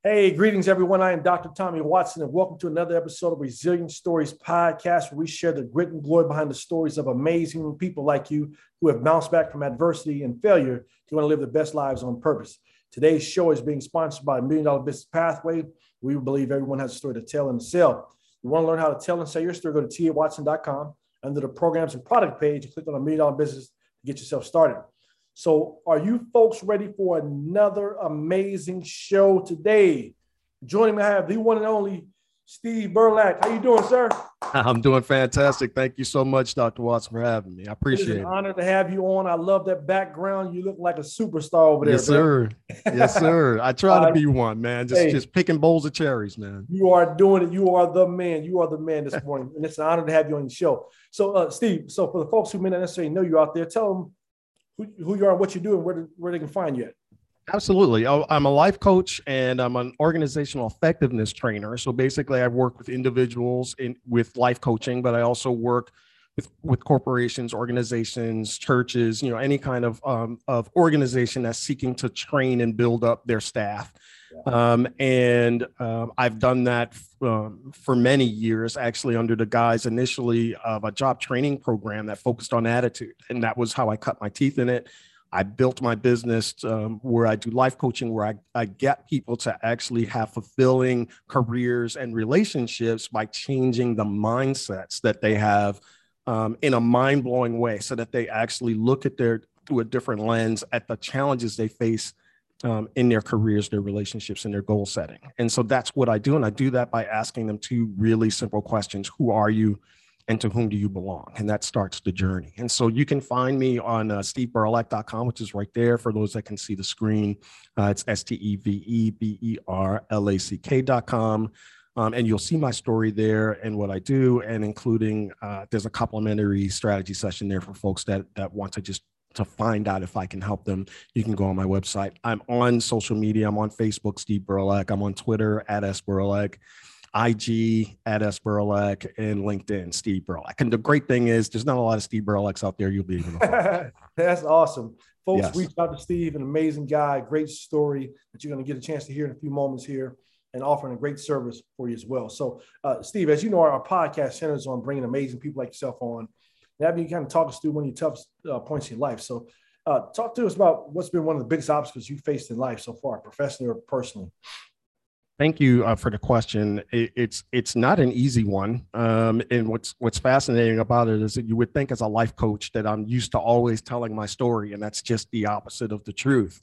Hey, greetings, everyone. I am Dr. Tommy Watson, and welcome to another episode of Resilient Stories Podcast, where we share the grit and glory behind the stories of amazing people like you who have bounced back from adversity and failure to want to live the best lives on purpose. Today's show is being sponsored by $1 Million Business Pathway. We believe everyone has a story to tell and to sell. If you want to learn how to tell and sell your story, go to tawatson.com. Under the programs and product page, click on $1 Million Business to get yourself started. So are you folks ready for another amazing show today? Joining me, I have the one and only Steve Burlack. How you doing, sir? I'm doing fantastic. Thank you so much, Dr. Watson, for having me. I appreciate it. It's an honor to have you on. I love that background. You look like a superstar over there. Yes, sir. Yes, sir. I try to be one, man. Just picking bowls of cherries, man. You are doing it. You are the man. You are the man this morning. And it's an honor to have you on the show. So, Steve, so for the folks who may not necessarily know you out there, tell them who you are, what you do, and where they can find you at. Absolutely. I'm a life coach and I'm an organizational effectiveness trainer. So basically I work with individuals with life coaching, but I also work with corporations, organizations, churches, any kind of organization that's seeking to train and build up their staff. I've done that for many years, actually, under the guise initially of a job training program that focused on attitude. And that was how I cut my teeth in it. I built my business where I do life coaching, where I get people to actually have fulfilling careers and relationships by changing the mindsets that they have in a mind-blowing way, so that they actually look at through a different lens at the challenges they face in their careers, their relationships, and their goal setting. And so that's what I do. And I do that by asking them two really simple questions. Who are you? And to whom do you belong? And that starts the journey. And so you can find me on steveburlack.com, which is right there for those that can see the screen. It's steveberlack.com. And you'll see my story there and what I do, and including there's a complimentary strategy session there for folks that want to find out if I can help them. You can go on my website. I'm on social media. I'm on Facebook, Steve Burlack. I'm on Twitter @SBurlack, IG @SBurlack, and LinkedIn, Steve Burlack. And the great thing is there's not a lot of Steve Burlacks out there you'll be able to find. That's awesome. Folks, yes. Reach out to Steve, an amazing guy, great story that you're going to get a chance to hear in a few moments here, and offering a great service for you as well. So, Steve, as you know, our podcast centers on bringing amazing people like yourself on, and having you kind of talk us through one of your toughest points in your life. So talk to us about what's been one of the biggest obstacles you faced in life so far, professionally or personally. Thank you for the question. It's not an easy one. And what's fascinating about it is that you would think as a life coach that I'm used to always telling my story, and that's just the opposite of the truth.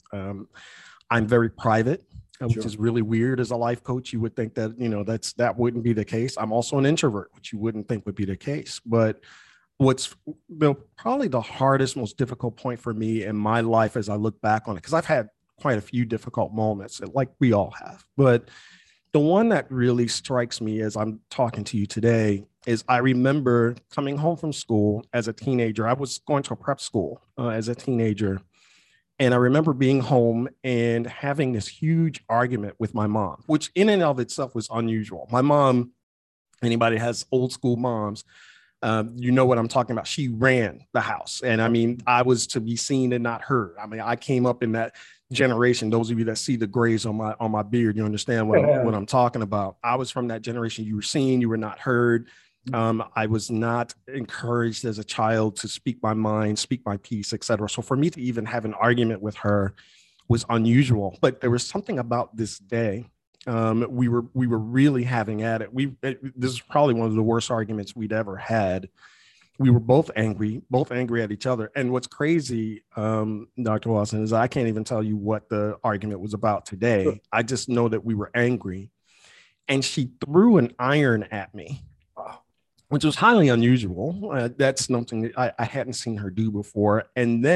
I'm very private, which is really weird as a life coach. You would think that, that wouldn't be the case. I'm also an introvert, which you wouldn't think would be the case. But what's probably the hardest, most difficult point for me in my life as I look back on it, because I've had quite a few difficult moments, like we all have. But the one that really strikes me as I'm talking to you today is I remember coming home from school as a teenager. I was going to a prep school as a teenager. And I remember being home and having this huge argument with my mom, which in and of itself was unusual. My mom, anybody has old school moms, you know what I'm talking about. She ran the house. And I mean, I was to be seen and not heard. I mean, I came up in that generation. Those of you that see the grays on my beard, you understand what I'm talking about. I was from that generation. You were seen, you were not heard. I was not encouraged as a child to speak my mind, speak my piece, etc. So for me to even have an argument with her was unusual. But there was something about this day. We were really having at it. This is probably one of the worst arguments we'd ever had. We were both angry at each other. And what's crazy, Dr. Watson, is I can't even tell you what the argument was about today. Sure. I just know that we were angry. And she threw an iron at me, which was highly unusual. That's something that I hadn't seen her do before.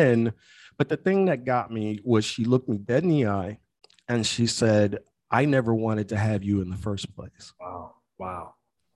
But the thing that got me was she looked me dead in the eye and she said, "I never wanted to have you in the first place." Wow.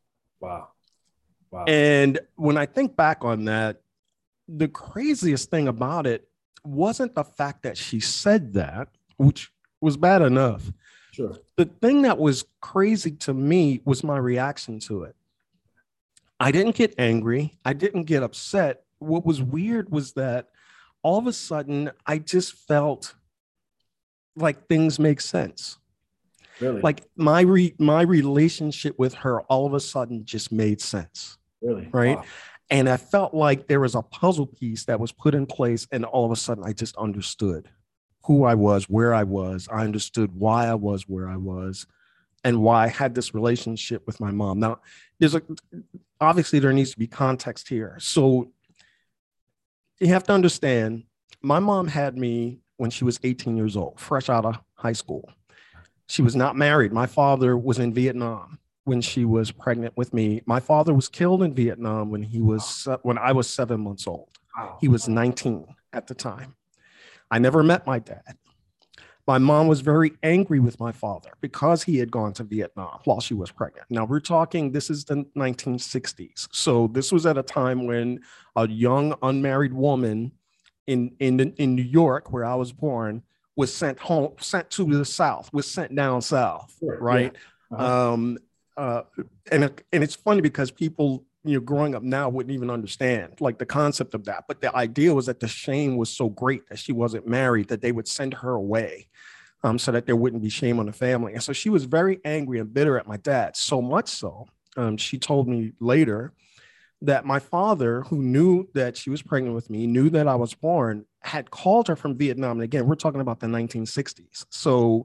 And when I think back on that, the craziest thing about it wasn't the fact that she said that, which was bad enough. Sure. The thing that was crazy to me was my reaction to it. I didn't get angry. I didn't get upset. What was weird was that all of a sudden, I just felt like things make sense. Really? Like my relationship with her all of a sudden just made sense. Really? Right. Wow. And I felt like there was a puzzle piece that was put in place. And all of a sudden I just understood who I was, where I was. I understood why I was where I was and why I had this relationship with my mom. Now, obviously there needs to be context here. So you have to understand, my mom had me when she was 18 years old, fresh out of high school. She was not married. My father was in Vietnam when she was pregnant with me. My father was killed in Vietnam when I was 7 months old. Wow. He was 19 at the time. I never met my dad. My mom was very angry with my father because he had gone to Vietnam while she was pregnant. Now we're talking, this is the 1960s. So this was at a time when a young unmarried woman in New York, where I was born, was sent to the South, was sent down South, Sure. right? Yeah. Uh-huh. And it's funny because people, growing up now wouldn't even understand like the concept of that. But the idea was that the shame was so great that she wasn't married that they would send her away, so that there wouldn't be shame on the family. And so she was very angry and bitter at my dad, so much so, she told me later that my father, who knew that she was pregnant with me, knew that I was born, had called her from Vietnam. And again, we're talking about the 1960s. So,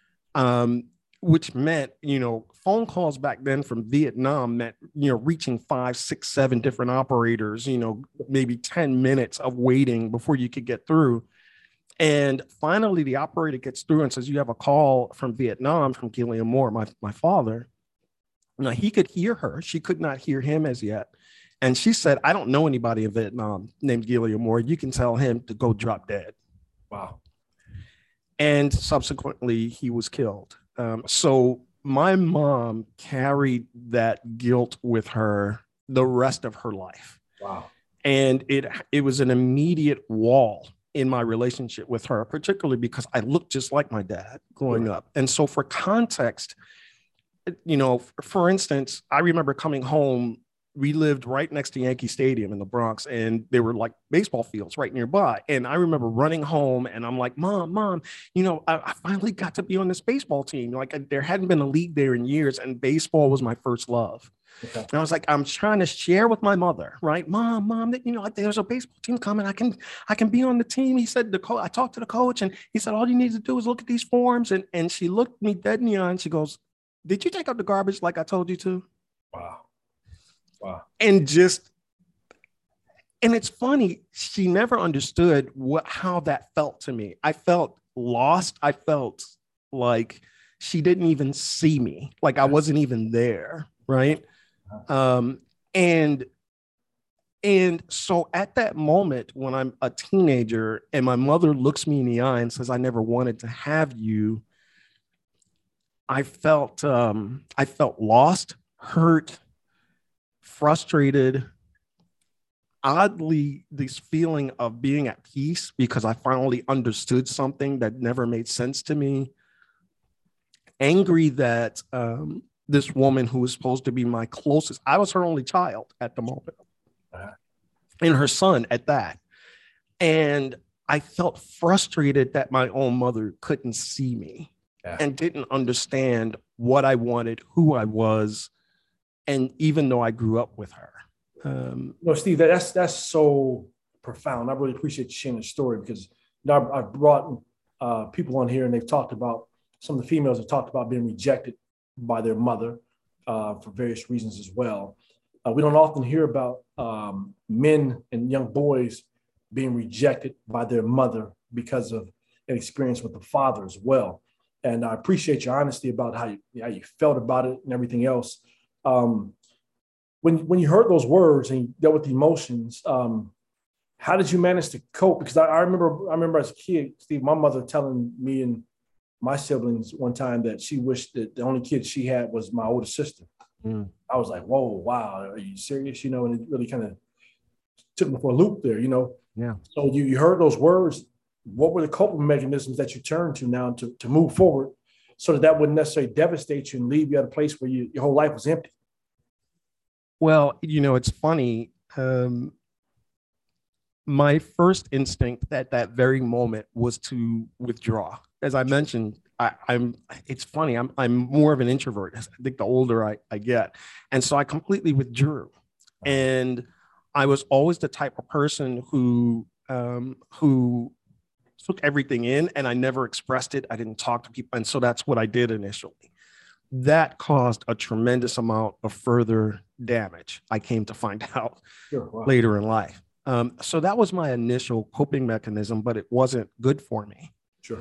which meant, phone calls back then from Vietnam meant, reaching 5, 6, 7 different operators, maybe 10 minutes of waiting before you could get through. And finally, the operator gets through and says, "You have a call from Vietnam, from Gilliam Moore, my father." Now, he could hear her. She could not hear him as yet. And she said, "I don't know anybody in Vietnam named Gilliam Moore. You can tell him to go drop dead." Wow. And subsequently, he was killed. So my mom carried that guilt with her the rest of her life. Wow. And it was an immediate wall in my relationship with her, particularly because I looked just like my dad growing up. And so for context, for instance, I remember coming home. We lived right next to Yankee Stadium in the Bronx, and there were like baseball fields right nearby. And I remember running home and I'm like, Mom, I finally got to be on this baseball team. Like there hadn't been a league there in years, and baseball was my first love. Okay. And I was like, I'm trying to share with my mother, right? Mom, there's a baseball team coming. I can be on the team. He said, I talked to the coach and he said, all you need to do is look at these forms. And she looked me dead in the eye and she goes, "Did you take out the garbage like I told you to?" Wow. Wow. And it's funny, she never understood how that felt to me. I felt lost. I felt like she didn't even see me, like I wasn't even there, right? And so at that moment, when I'm a teenager and my mother looks me in the eye and says, "I never wanted to have you," I felt lost, hurt, frustrated, oddly, this feeling of being at peace because I finally understood something that never made sense to me. Angry that this woman who was supposed to be my closest, I was her only child at the moment, and her son at that. And I felt frustrated that my own mother couldn't see me and didn't understand what I wanted, who I was. And even though I grew up with her. Steve, that's so profound. I really appreciate you sharing the story because I've brought people on here and they've talked about, some of the females have talked about being rejected by their mother for various reasons as well. We don't often hear about men and young boys being rejected by their mother because of an experience with the father as well. And I appreciate your honesty about how you felt about it and everything else. When you heard those words and you dealt with the emotions, how did you manage to cope? Because I remember as a kid, Steve, my mother telling me and my siblings one time that she wished that the only kid she had was my older sister. Mm. I was like, whoa, wow, are you serious? And it really kind of took me for a loop there, Yeah. So you heard those words. What were the coping mechanisms that you turned to now to move forward so that wouldn't necessarily devastate you and leave you at a place where your whole life was empty? Well, it's funny. My first instinct at that very moment was to withdraw. As I mentioned, it's funny. I'm more of an introvert. I think the older I get. And so I completely withdrew. And I was always the type of person who took everything in, and I never expressed it. I didn't talk to people. And so that's what I did initially. That caused a tremendous amount of further damage, I came to find out later in life. So that was my initial coping mechanism, but it wasn't good for me. Sure.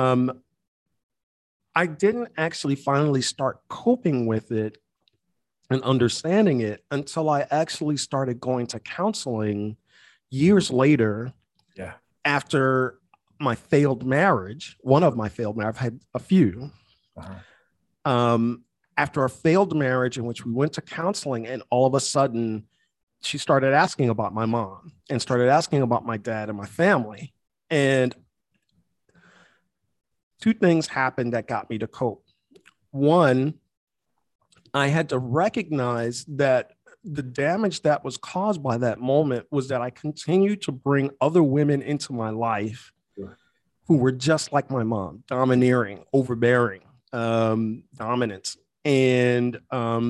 I didn't actually finally start coping with it and understanding it until I actually started going to counseling years later. Yeah. After my failed marriage, one of my failed marriages, I've had a few. After a failed marriage in which we went to counseling, and all of a sudden she started asking about my mom and started asking about my dad and my family. And two things happened that got me to cope. One, I had to recognize that the damage that was caused by that moment was that I continued to bring other women into my life who were just like my mom, domineering, overbearing, dominant. And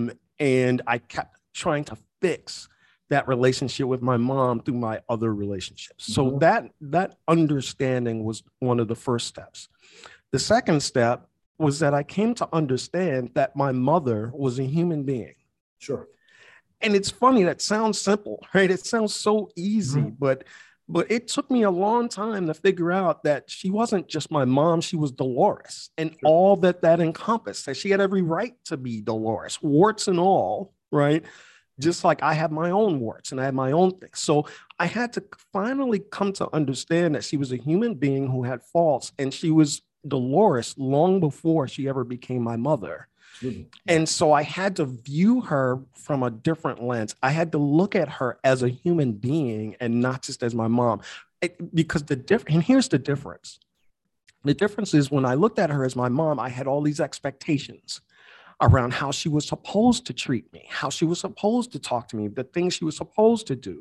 I kept trying to fix that relationship with my mom through my other relationships. So that understanding was one of the first steps. The second step was that I came to understand that my mother was a human being. Sure. And it's funny, that sounds simple, right? It sounds so easy, but it took me a long time to figure out that she wasn't just my mom, she was Dolores, and all that encompassed, that she had every right to be Dolores, warts and all, right? Just like I have my own warts and I had my own things. So I had to finally come to understand that she was a human being who had faults, and she was Dolores long before she ever became my mother. And so I had to view her from a different lens. I had to look at her as a human being and not just as my mom. Because and here's the difference. The difference is, when I looked at her as my mom, I had all these expectations around how she was supposed to treat me, how she was supposed to talk to me, the things she was supposed to do.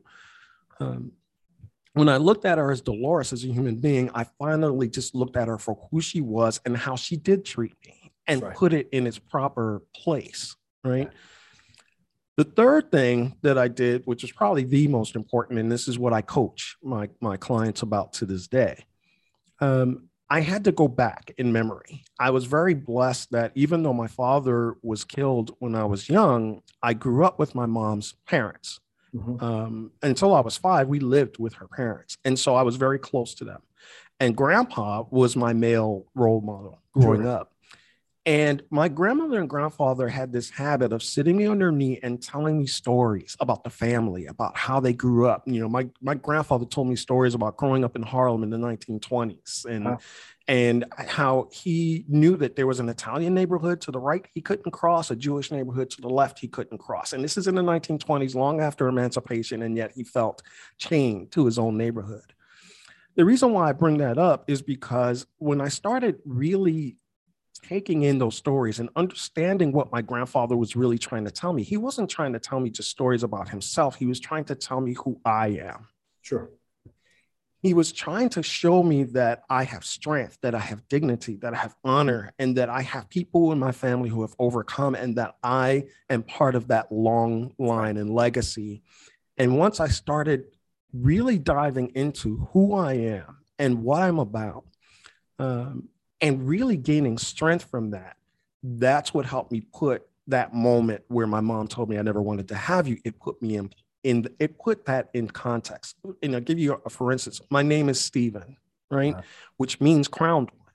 When I looked at her as Dolores, as a human being, I finally just looked at her for who she was and how she did treat me, and put it in its proper place, right? The third thing that I did, which is probably the most important, and this is what I coach my clients about to this day, I had to go back in memory. I was very blessed that even though my father was killed when I was young, I grew up with my mom's parents. Until I was 5, we lived with her parents. And so I was very close to them. And grandpa was my male role model growing up. And my grandmother and grandfather had this habit of sitting me on their knee and telling me stories about the family, about how they grew up. You know, my grandfather told me stories about growing up in Harlem in the 1920s, and how he knew that there was an Italian neighborhood to the right he couldn't cross, a Jewish neighborhood to the left he couldn't cross. And this is in the 1920s, long after emancipation, and yet he felt chained to his own neighborhood. The reason why I bring that up is because when I started really taking in those stories and understanding what my grandfather was really trying to tell me, he wasn't trying to tell me just stories about himself. He was trying to tell me who I am. Sure. He was trying to show me that I have strength, that I have dignity, that I have honor, and that I have people in my family who have overcome, and that I am part of that long line and legacy. And once I started really diving into who I am and what I'm about, and really gaining strength from that, that's what helped me put that moment where my mom told me I never wanted to have you. It put me it put that in context. And I'll give you for instance, my name is Stephen, right? Which means crowned one.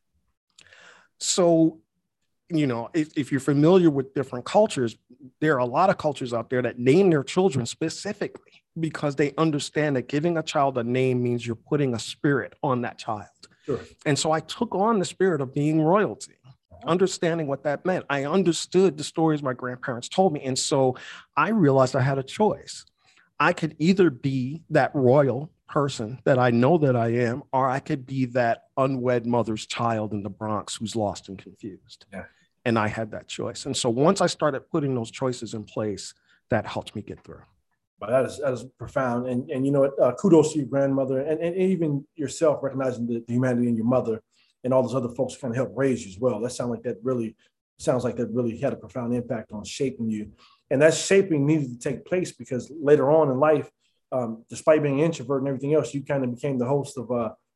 So, you know, if you're familiar with different cultures, there are a lot of cultures out there that name their children specifically because they understand that giving a child a name means you're putting a spirit on that child. Sure. And so I took on the spirit of being royalty, understanding what that meant. I understood the stories my grandparents told me. And so I realized I had a choice. I could either be that royal person that I know that I am, or I could be that unwed mother's child in the Bronx who's lost and confused. Yeah. And I had that choice. And so once I started putting those choices in place, that helped me get through. That is profound. And you know, kudos to your grandmother and even yourself, recognizing the humanity in your mother. and all those other folks kind of helped raise you as well. That sounds like that really had a profound impact on shaping you. And that shaping needed to take place because later on in life, despite being an introvert and everything else, you kind of became the host of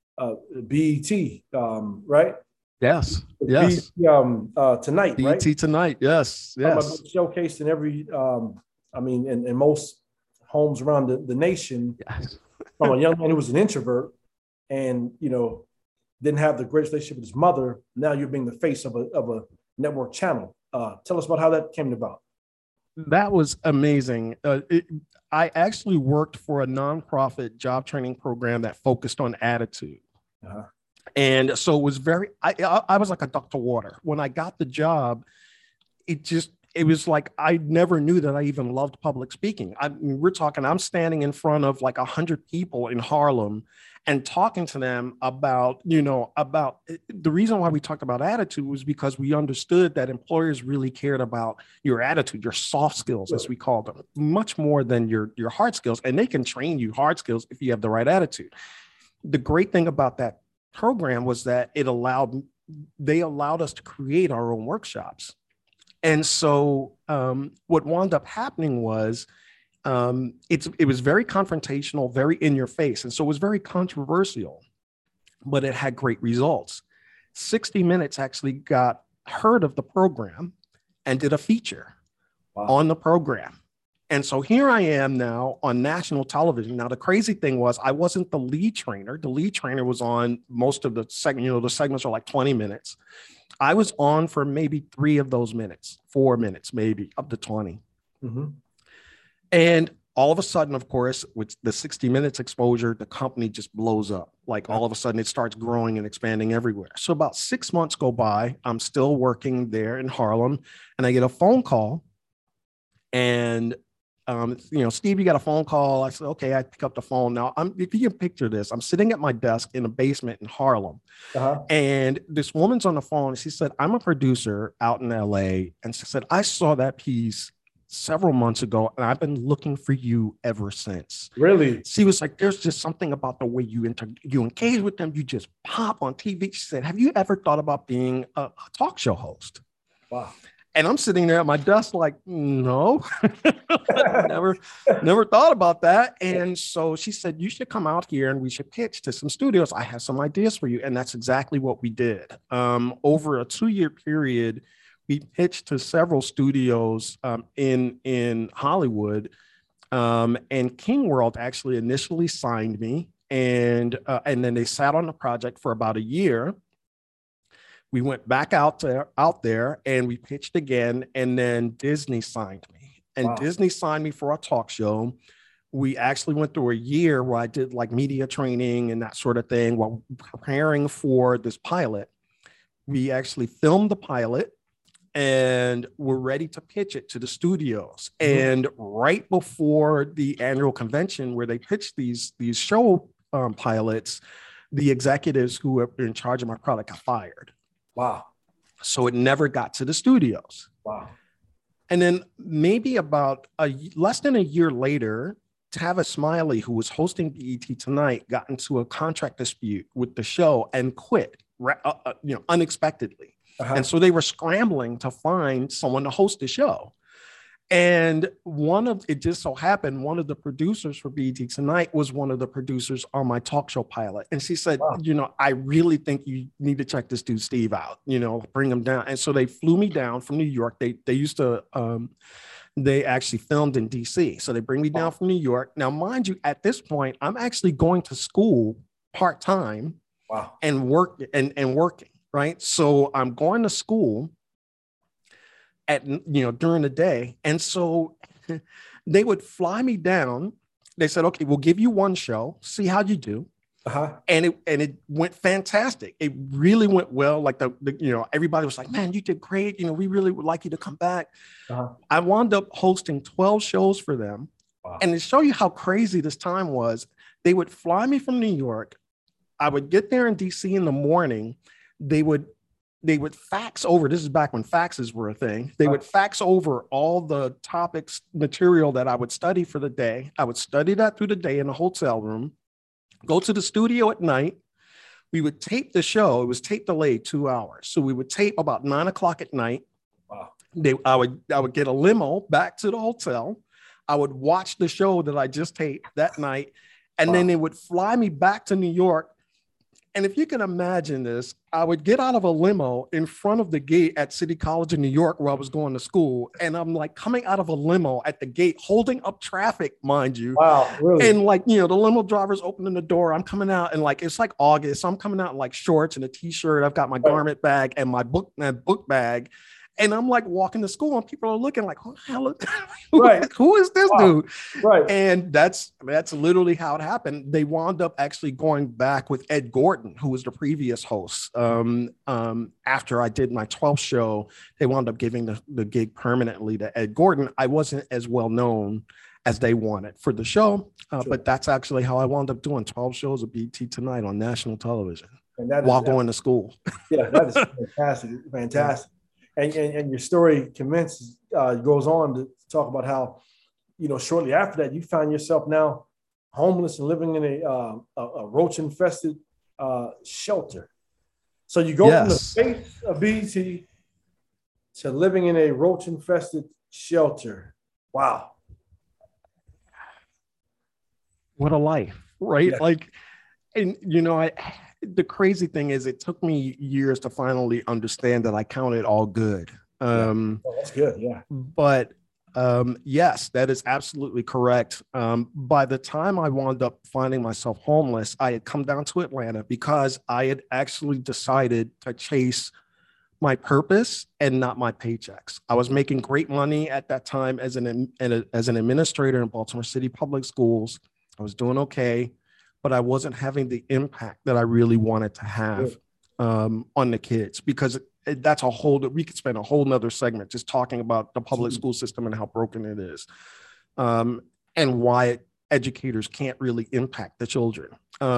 BET, right? Yes. Yes. Tonight, right? BET Tonight. Yes. Yes. Showcased in every, in most homes around the nation. Yes. From a young man who was an introvert and, didn't have the great relationship with his mother. Now you're being the face of a network channel. Tell us about how that came about. That was amazing. I actually worked for a nonprofit job training program that focused on attitude. Uh-huh. And so it was I was like a duck to water. When I got the job, it was like, I never knew that I even loved public speaking. I'm standing in front of like 100 people in Harlem and talking to them about the reason why we talked about attitude was because we understood that employers really cared about your attitude, your soft skills, as we call them, much more than your hard skills. And they can train you hard skills if you have the right attitude. The great thing about that program was that they allowed us to create our own workshops. And so what wound up happening was it was very confrontational, very in your face. And so it was very controversial, but it had great results. 60 Minutes actually got heard of the program and did a feature on the program. And so here I am now on national television. Now, the crazy thing was I wasn't the lead trainer. The lead trainer was on most of the segments. The segments are like 20 minutes. I was on for maybe 3 of those minutes, 4 minutes, maybe up to 20. Mm-hmm. And all of a sudden, of course, with the 60 Minutes exposure, the company just blows up. Like all of a sudden it starts growing and expanding everywhere. So about 6 months go by. I'm still working there in Harlem and I get a phone call and Steve, you got a phone call. I said, okay, I pick up the phone. Now, if you can picture this, I'm sitting at my desk in a basement in Harlem. Uh-huh. And this woman's on the phone. She said, I'm a producer out in LA. And she said, I saw that piece several months ago, and I've been looking for you ever since. Really? She was like, there's just something about the way you engage with them. You just pop on TV. She said, have you ever thought about being a talk show host? Wow. And I'm sitting there at my desk like, no, never thought about that. And so she said, you should come out here and we should pitch to some studios. I have some ideas for you. And that's exactly what we did. Over a 2-year period, we pitched to several studios in Hollywood. And King World actually initially signed me. And then they sat on the project for about a year. We went back out there and we pitched again. And then Disney signed me. And wow. Disney signed me for a talk show. We actually went through a year where I did like media training and that sort of thing while preparing for this pilot. We actually filmed the pilot and we're ready to pitch it to the studios. Mm-hmm. And right before the annual convention where they pitched these show pilots, the executives who were in charge of my product got fired. Wow. So it never got to the studios. Wow. And then maybe about less than a year later, Tavis Smiley, who was hosting BET Tonight, got into a contract dispute with the show and quit, unexpectedly. Uh-huh. And so they were scrambling to find someone to host the show. And it just so happened, one of the producers for BET Tonight was one of the producers on my talk show pilot. And she said, wow. I really think you need to check this dude, Steve, out, bring him down. And so they flew me down from New York. They used to, they actually filmed in DC. So they bring me down from New York. Now, mind you, at this point, I'm actually going to school part-time. Wow. and working, right? So I'm going to school during the day. And so they would fly me down. They said, okay, we'll give you one show, see how you do. Uh-huh. And it went fantastic. It really went well. Like everybody was like, man, you did great. We really would like you to come back. Uh-huh. I wound up hosting 12 shows for them. Wow. And to show you how crazy this time was, they would fly me from New York. I would get there in DC in the morning. They would fax over, this is back when faxes were a thing. They would fax over all the topics, material that I would study for the day. I would study that through the day in a hotel room, go to the studio at night, We would tape the show. It was tape delayed 2 hours. So we would tape about 9 o'clock at night. Wow. I would get a limo back to the hotel. I would watch the show that I just taped that night. And then they would fly me back to New York. And if you can imagine this, I would get out of a limo in front of the gate at City College in New York, where I was going to school. And I'm like coming out of a limo at the gate, holding up traffic, mind you. Wow, really? And like, the limo driver's opening the door. I'm coming out and like, it's like August. So I'm coming out in like shorts and a t-shirt. I've got my garment bag and my book bag. And I'm like walking to school and people are looking like, who the hell who is this dude? Right. And that's literally how it happened. They wound up actually going back with Ed Gordon, who was the previous host. After I did my 12th show, they wound up giving the gig permanently to Ed Gordon. I wasn't as well known as they wanted for the show, but that's actually how I wound up doing 12 shows of BT Tonight on national television while going to school. Yeah, that is fantastic. Fantastic. And your story goes on to talk about how, shortly after that, you find yourself now homeless and living in a roach-infested shelter. So you go from the space of BT to living in a roach-infested shelter. Wow. What a life, right? Yeah. Like, and the crazy thing is it took me years to finally understand that I count it all good. That's good. Yeah. But yes, that is absolutely correct. By the time I wound up finding myself homeless, I had come down to Atlanta because I had actually decided to chase my purpose and not my paychecks. I was making great money at that time as an administrator in Baltimore City Public Schools. I was doing okay, but I wasn't having the impact that I really wanted to have on the kids, because that's we could spend a whole nother segment just talking about the public school system and how broken it is, and why educators can't really impact the children.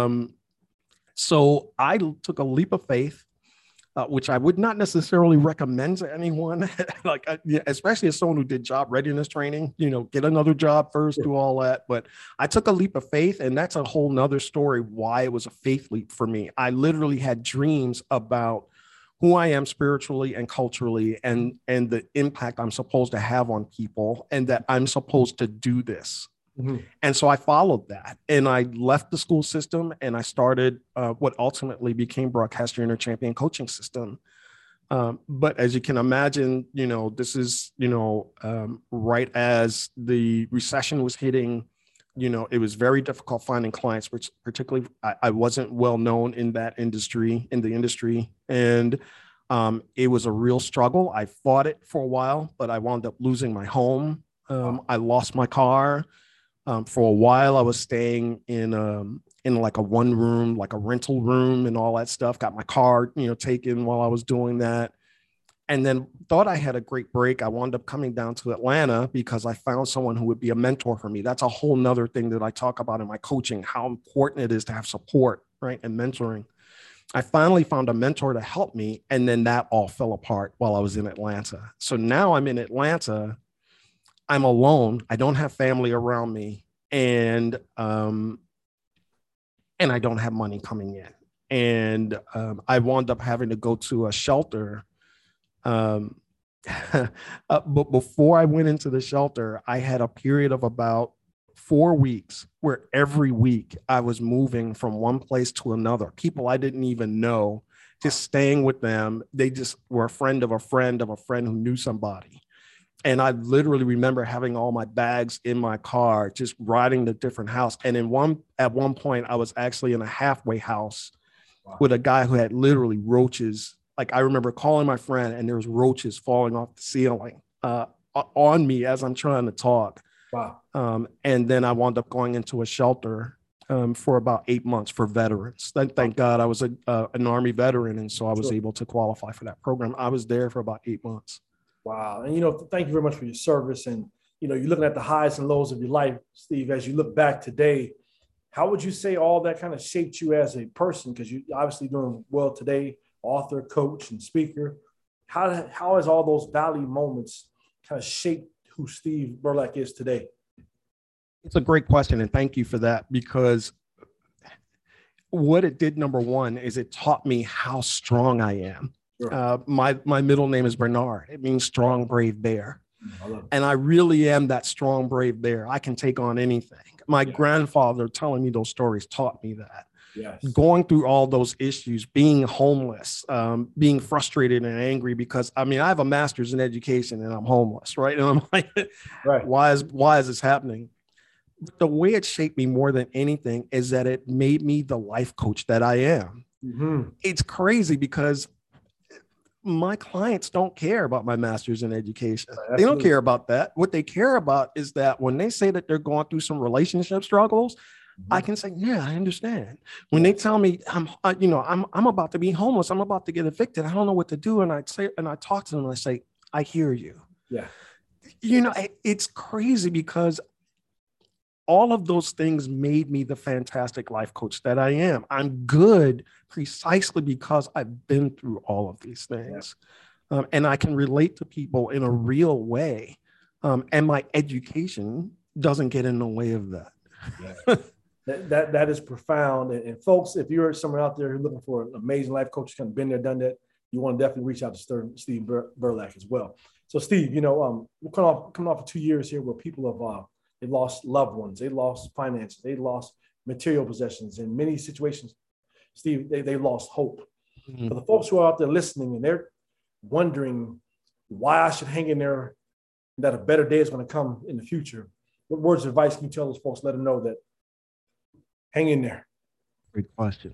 So I took a leap of faith, which I would not necessarily recommend to anyone, especially as someone who did job readiness training, get another job first, do all that. But I took a leap of faith, and that's a whole nother story why it was a faith leap for me. I literally had dreams about who I am spiritually and culturally, and the impact I'm supposed to have on people, and that I'm supposed to do this. Mm-hmm. And so I followed that, and I left the school system, and I started what ultimately became Broadcaster Inter-Champion Coaching System. But as you can imagine, this is, right as the recession was hitting, it was very difficult finding clients, which particularly I wasn't well known in the industry. And it was a real struggle. I fought it for a while, but I wound up losing my home. I lost my car. For a while, I was staying in like a one room, like a rental room and all that stuff. Got my car, taken while I was doing that. And then thought I had a great break. I wound up coming down to Atlanta because I found someone who would be a mentor for me. That's a whole nother thing that I talk about in my coaching, how important it is to have support, right? And mentoring. I finally found a mentor to help me. And then that all fell apart while I was in Atlanta. So now I'm in Atlanta. I'm alone. I don't have family around me, and I don't have money coming in. And I wound up having to go to a shelter. But before I went into the shelter, I had a period of about 4 weeks where every week I was moving from one place to another. People I didn't even know, just staying with them. They just were a friend of a friend of a friend who knew somebody. And I literally remember having all my bags in my car, just riding to different house. And at one point, I was actually in a halfway house with a guy who had literally roaches. Like, I remember calling my friend, and there was roaches falling off the ceiling on me as I'm trying to talk. Wow. And then I wound up going into a shelter for about 8 months for veterans. Thank God I was an Army veteran, and so I was able to qualify for that program. I was there for about 8 months. Wow. And, thank you very much for your service. And, you're looking at the highs and lows of your life, Steve, as you look back today. How would you say all that kind of shaped you as a person? Because you're obviously doing well today, author, coach, and speaker. How has all those valley moments kind of shaped who Steve Burlack is today? It's a great question, and thank you for that, because what it did, number one, is it taught me how strong I am. Sure. My middle name is Bernard. It means strong, brave bear. And I really am that strong, brave bear. I can take on anything. My grandfather telling me those stories taught me that. Yes. Going through all those issues, being homeless, being frustrated and angry because, I mean, I have a master's in education and I'm homeless, right? And I'm like, right. Why is this happening? The way it shaped me more than anything is that it made me the life coach that I am. Mm-hmm. It's crazy because my clients don't care about my master's in education. They don't care about that. What they care about is that when they say that they're going through some relationship struggles, I can say, yeah, I understand. When they tell me I'm about to be homeless, I'm about to get evicted, I don't know what to do. And I talk to them and I say, I hear you. Yeah. It's crazy because all of those things made me the fantastic life coach that I am. I'm good precisely because I've been through all of these things. Yeah. And I can relate to people in a real way. And my education doesn't get in the way of that. Yeah. That is profound. And folks, if you're someone out there who's looking for an amazing life coach, kind of been there, done that, you want to definitely reach out to Steve Burlack as well. So Steve, we're coming off of 2 years here where people have they lost loved ones, they lost finances, they lost material possessions. In many situations, Steve, they lost hope. Mm-hmm. For the folks who are out there listening and they're wondering why I should hang in there, that a better day is going to come in the future, what words of advice can you tell those folks? Let them know that hang in there. Great question.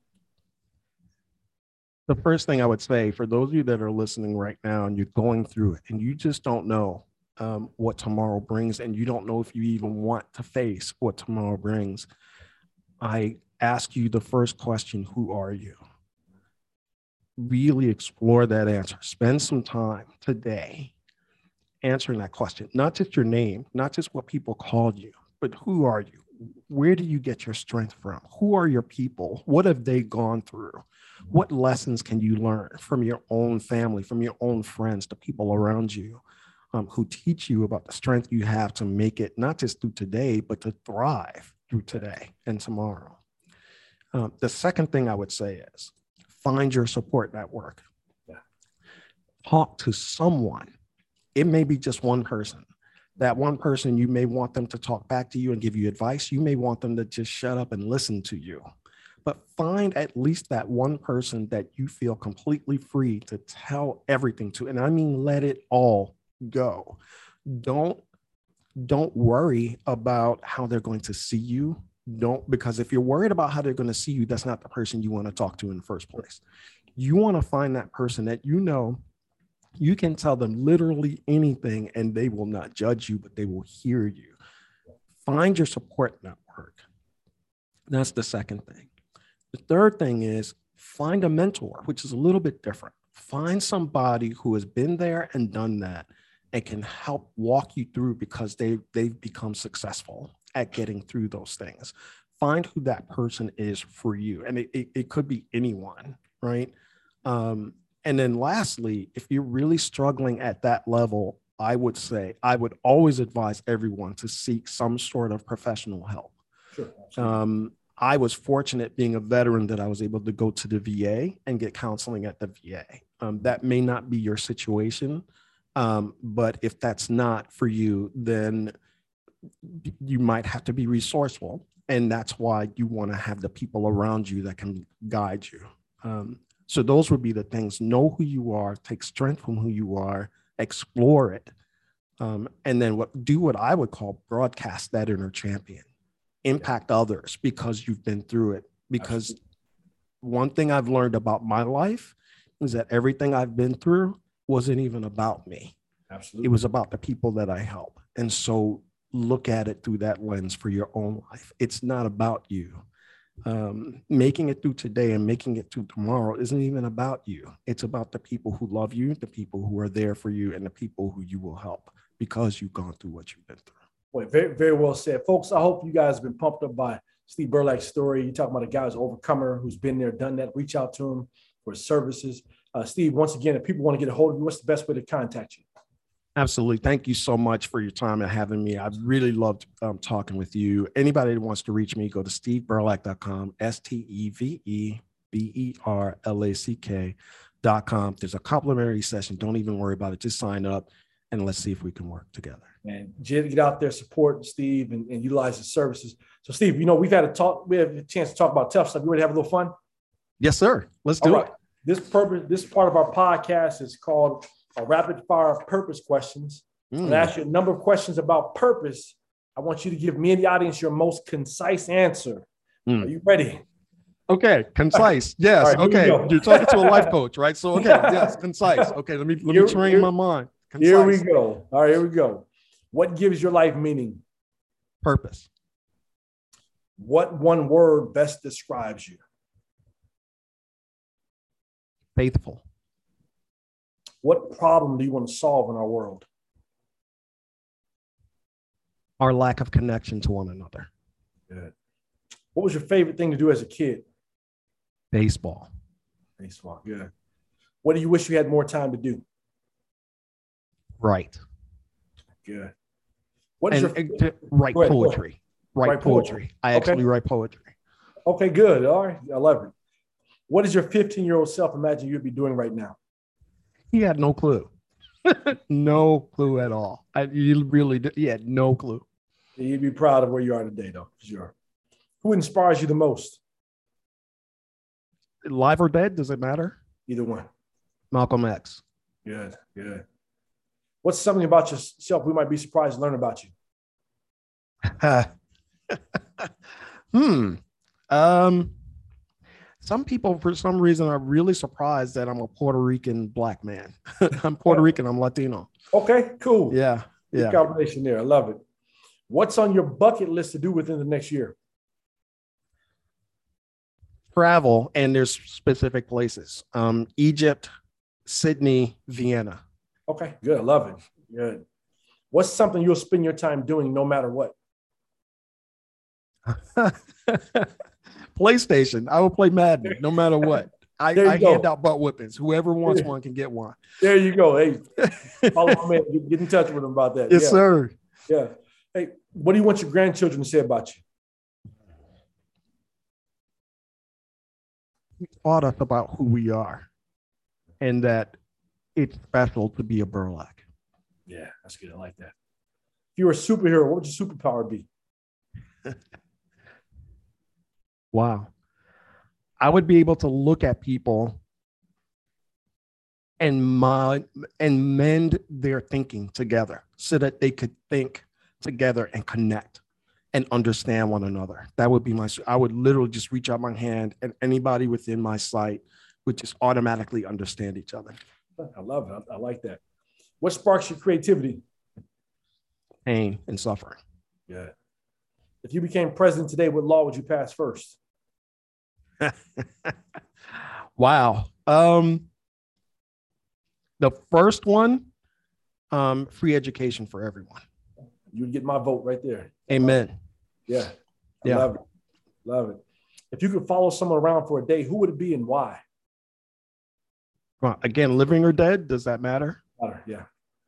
The first thing I would say for those of you that are listening right now and you're going through it and you just don't know what tomorrow brings, and you don't know if you even want to face what tomorrow brings, I ask you the first question, who are you? Really explore that answer. Spend some time today answering that question, not just your name, not just what people called you, but who are you? Where do you get your strength from? Who are your people? What have they gone through? What lessons can you learn from your own family, from your own friends, the people around you? Who teach you about the strength you have to make it, not just through today, but to thrive through today and tomorrow. The second thing I would say is find your support network. Yeah. Talk to someone. It may be just one person. That one person, you may want them to talk back to you and give you advice. You may want them to just shut up and listen to you. But find at least that one person that you feel completely free to tell everything to. And I mean, let it all go. Don't worry about how they're going to see you. Because if you're worried about how they're going to see you, that's not the person you want to talk to in the first place. You want to find that person that you can tell them literally anything and they will not judge you, but they will hear you. Find your support network. That's the second thing. The third thing is find a mentor, which is a little bit different. Find somebody who has been there and done that and can help walk you through because they've become successful at getting through those things. Find who that person is for you. And it could be anyone, right? And then lastly, if you're really struggling at that level, I would always advise everyone to seek some sort of professional help. Sure. I was fortunate being a veteran that I was able to go to the VA and get counseling at the VA. That may not be your situation, but if that's not for you, then you might have to be resourceful. And that's why you want to have the people around you that can guide you. So those would be the things. Know who you are, take strength from who you are, explore it. And then do what I would call broadcast that inner champion. Impact others because you've been through it. Because Absolutely. One thing I've learned about my life is that everything I've been through wasn't even about me. Absolutely. It was about the people that I help. And so look at it through that lens for your own life. It's not about you. Making it through today and making it through tomorrow isn't even about you. It's about the people who love you, the people who are there for you, and the people who you will help because you've gone through what you've been through. Boy, very, very well said. Folks, I hope you guys have been pumped up by Steve Burlack's story. You're talking about a guy who's an overcomer, who's been there, done that. Reach out to him for his services. Steve, once again, if people want to get a hold of you, what's the best way to contact you? Absolutely. Thank you so much for your time and having me. I really loved talking with you. Anybody that wants to reach me, go to steveberlack.com, SteveBerlack.com. There's a complimentary session. Don't even worry about it. Just sign up and let's see if we can work together. And get out there, support Steve and utilize his services. So, Steve, we've had a chance to talk about tough stuff. You ready to have a little fun? Yes, sir. Let's do it. This part of our podcast is called a rapid fire purpose questions. I'm going to ask you a number of questions about purpose. I want you to give me and the audience your most concise answer. Are you ready? Okay, concise. Yes. Right, okay. You're talking to a life coach, right? So, okay, yes, concise. Okay, let me train my mind. Concise. Here we go. All right, here we go. What gives your life meaning? Purpose. What one word best describes you? Faithful. What problem do you want to solve in our world? Our lack of connection to one another. Good. What was your favorite thing to do as a kid? Baseball. Baseball, good. What do you wish you had more time to do? Write. Good. Write poetry. Write poetry. I actually write poetry. Okay, good. All right. I love it. What does your 15-year-old self imagine you'd be doing right now? He had no clue. No clue at all. He had no clue. You'd be proud of where you are today, though, for sure. Who inspires you the most? Live or dead? Does it matter? Either one. Malcolm X. Good, good. What's something about yourself we might be surprised to learn about you? Some people, for some reason, are really surprised that I'm a Puerto Rican Black man. I'm Puerto Rican. I'm Latino. Okay, cool. Yeah. Good combination there. I love it. What's on your bucket list to do within the next year? Travel, and there's specific places. Egypt, Sydney, Vienna. Okay, good. I love it. Good. What's something you'll spend your time doing no matter what? PlayStation. I will play Madden no matter what. I hand out butt whippings. Whoever wants one can get one. There you go. Hey, follow me. Get in touch with him about that. Yes, sir. Yeah. Hey, what do you want your grandchildren to say about you? He taught us about who we are and that it's special to be a Berlack. Yeah, that's good. I like that. If you were a superhero, what would your superpower be? Wow. I would be able to look at people and mend their thinking together so that they could think together and connect and understand one another. That would be I would literally just reach out my hand and anybody within my sight would just automatically understand each other. I love it. I like that. What sparks your creativity? Pain and suffering. Yeah. If you became president today, what law would you pass first? Wow. The first one, free education for everyone. You'd get my vote right there. Amen. Yeah. Love it. Love it. If you could follow someone around for a day, who would it be and why? Well, again, living or dead, does that matter? Yeah.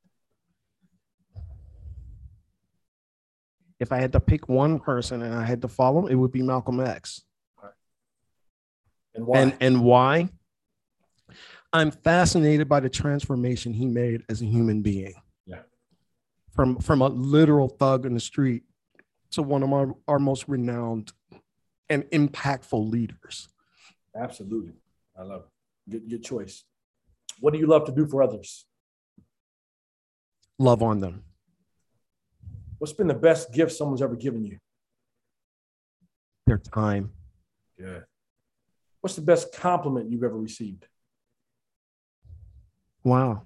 If I had to pick one person and I had to follow, it would be Malcolm X. And why? And why? I'm fascinated by the transformation he made as a human being. Yeah. From a literal thug in the street to one of our most renowned and impactful leaders. Absolutely. I love it. Good choice. What do you love to do for others? Love on them. What's been the best gift someone's ever given you? Their time. Yeah. What's the best compliment you've ever received? Wow.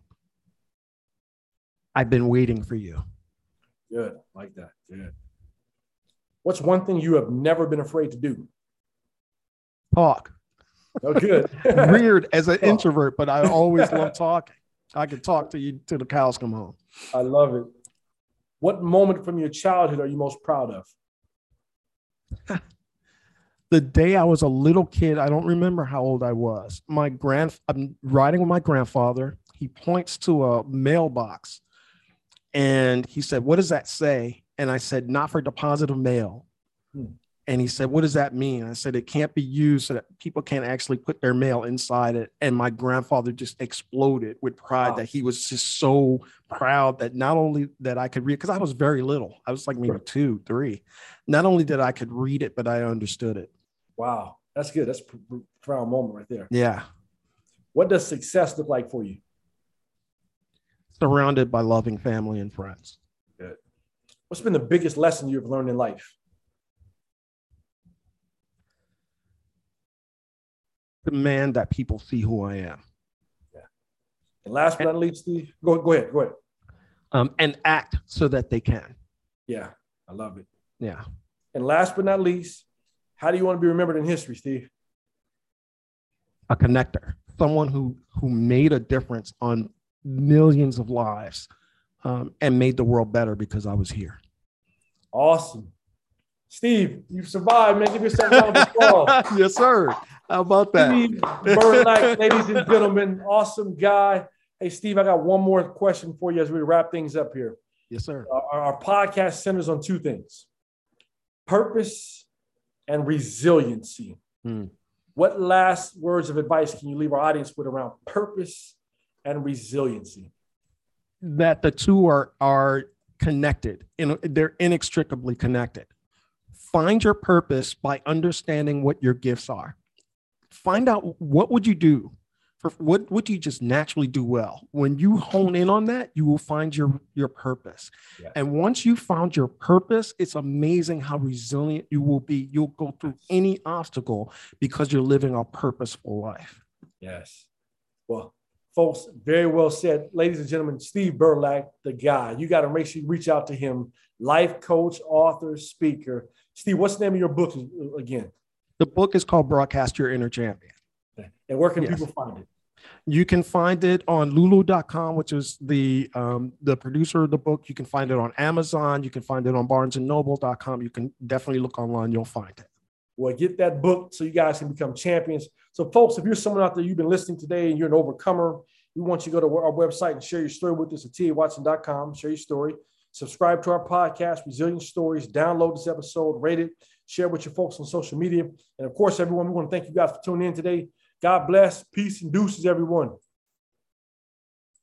I've been waiting for you. Good. Like that. Good. What's one thing you have never been afraid to do? Talk. Oh, good. Weird as an introvert, but I always love talking. I can talk to you till the cows come home. I love it. What moment from your childhood are you most proud of? The day I was a little kid, I don't remember how old I was. I'm riding with my grandfather. He points to a mailbox And he said, what does that say? And I said, not for deposit of mail. And he said, what does that mean? I said, it can't be used so that people can't actually put their mail inside it. And my grandfather just exploded with pride that he was just so proud that not only that I could read, because I was very little. I was like maybe 2, 3. Not only that I could read it, but I understood it. Wow. That's good. That's a proud moment right there. Yeah. What does success look like for you? Surrounded by loving family and friends. Good. What's been the biggest lesson you've learned in life? Demand that people see who I am. Yeah. And last but not least, Steve, go ahead. And act so that they can. Yeah, I love it. Yeah. And last but not least, how do you want to be remembered in history, Steve? A connector, someone who made a difference on millions of lives and made the world better because I was here. Awesome. Steve, you've survived, man. Give yourself a round of applause. Yes, sir. How about that? Steve Burlack, ladies and gentlemen, awesome guy. Hey, Steve, I got one more question for you as we wrap things up here. Yes, sir. Our podcast centers on 2 things: purpose and resiliency. What last words of advice can you leave our audience with around purpose and resiliency? That the two are connected. They're inextricably connected. Find your purpose by understanding what your gifts are. Find out what would you do for what do you just naturally do well. When you hone in on that, you will find your purpose. Yeah. And once you found your purpose, it's amazing how resilient you will be. You'll go through any obstacle because you're living a purposeful life. Yes. Well, folks, very well said. Ladies and gentlemen, Steve Burlack, the guy. You got to make sure you reach out to him. Life coach, author, speaker. Steve, what's the name of your book again? The book is called Broadcast Your Inner Champion. And where can people find it? You can find it on Lulu.com, which is the producer of the book. You can find it on Amazon. You can find it on BarnesandNoble.com. You can definitely look online. You'll find it. Well, get that book so you guys can become champions. So, folks, if you're someone out there, you've been listening today and you're an overcomer, we want you to go to our website and share your story with us at TAWatson.com. Share your story. Subscribe to our podcast, Resilient Stories. Download this episode, rate it, share it with your folks on social media. And, of course, everyone, we want to thank you guys for tuning in today. God bless. Peace and deuces, everyone.